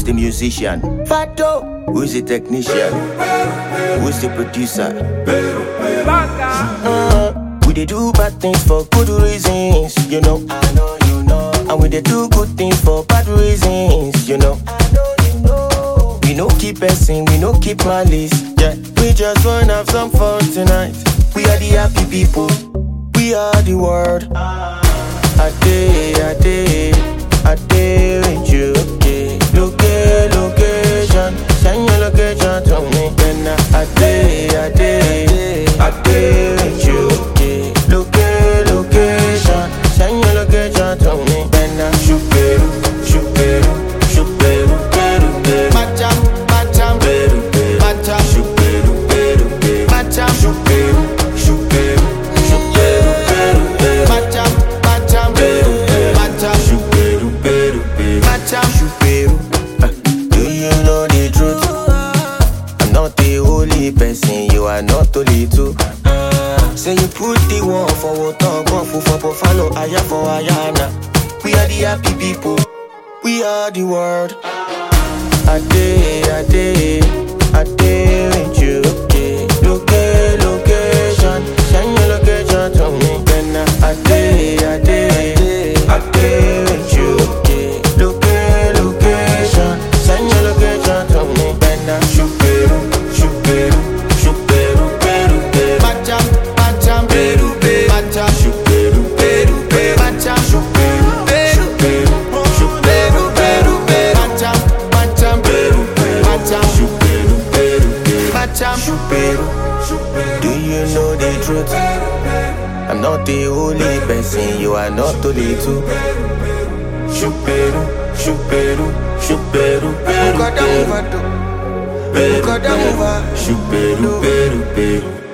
the musician? Fado, who's the technician? Who's the producer? We dey do bad things for good reasons, you know. I know you know. And we dey do good things for bad reasons, you know. I know you know. We no keep passing, we no keep malice. Yeah, we just wanna have some fun tonight. We are the happy people. We are the world. I day with you. Location, send your location to me. Then I day with you. Location, send your location to me. Then I shoot Peru. Macham, Peru. Macham, shoot Peru. Macham, shoot Peru. Do you know the truth? I'm not the only person, you are not only two. Say you put the one for water, one for follow, aya for ayana. We are the happy people, we are the world. I day with you. Location, send your location to me. Then I day with you. Location, send your location to me. Then I shoot Peru. Macham, Peru. Macham, shoot Peru. Macham, shoot Peru. Macham, Peru. Macham, shoot Peru. Macham, shoot Peru. Do you know the truth? I'm not the only person, you are not only two. Shoot Peru. Shoot Peru. Shoot Peru.